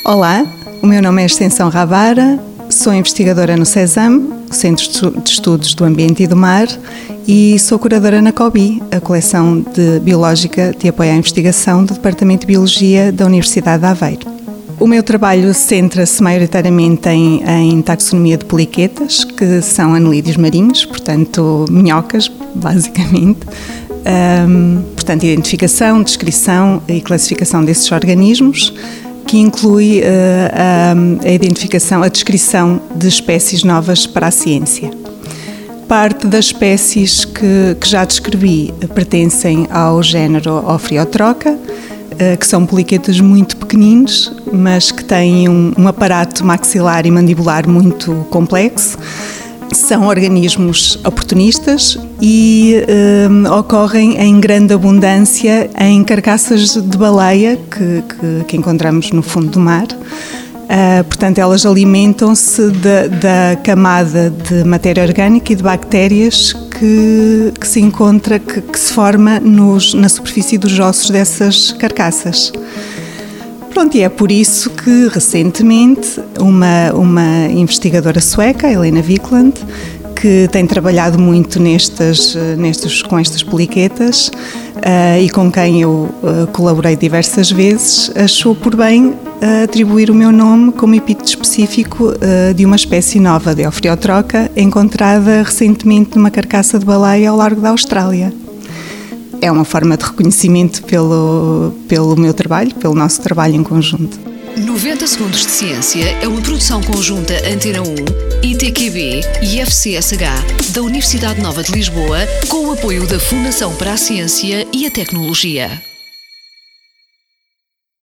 Olá, o meu nome é Ascensão Ravara, sou investigadora no CESAM, Centro de Estudos do Ambiente e do Mar, e sou curadora na COBI, a coleção biológica de apoio à investigação do Departamento de Biologia da Universidade de Aveiro. O meu trabalho centra-se maioritariamente em taxonomia de poliquetas, que são anelídeos marinhos, portanto minhocas, basicamente. Portanto, identificação, descrição e classificação desses organismos, que inclui a identificação, a descrição de espécies novas para a ciência. Parte das espécies que já descrevi pertencem ao género Ophryotrocha, que são poliquetas muito pequeninos, mas que têm um aparato maxilar e mandibular muito complexo. São organismos oportunistas e ocorrem em grande abundância em carcaças de baleia que encontramos no fundo do mar. Portanto, elas alimentam-se da camada de matéria orgânica e de bactérias que se encontra, que se forma na superfície dos ossos dessas carcaças. Pronto, e é por isso que, recentemente, uma investigadora sueca, Helena Wiklund, que tem trabalhado muito com estas poliquetas e com quem eu colaborei diversas vezes, achou por bem atribuir o meu nome como epíteto específico de uma espécie nova de Ophryotrocha encontrada recentemente numa carcaça de baleia ao largo da Austrália. É uma forma de reconhecimento pelo meu trabalho, pelo nosso trabalho em conjunto. 90 Segundos de Ciência é uma produção conjunta Antena 1, ITQB e FCSH da Universidade Nova de Lisboa, com o apoio da Fundação para a Ciência e a Tecnologia.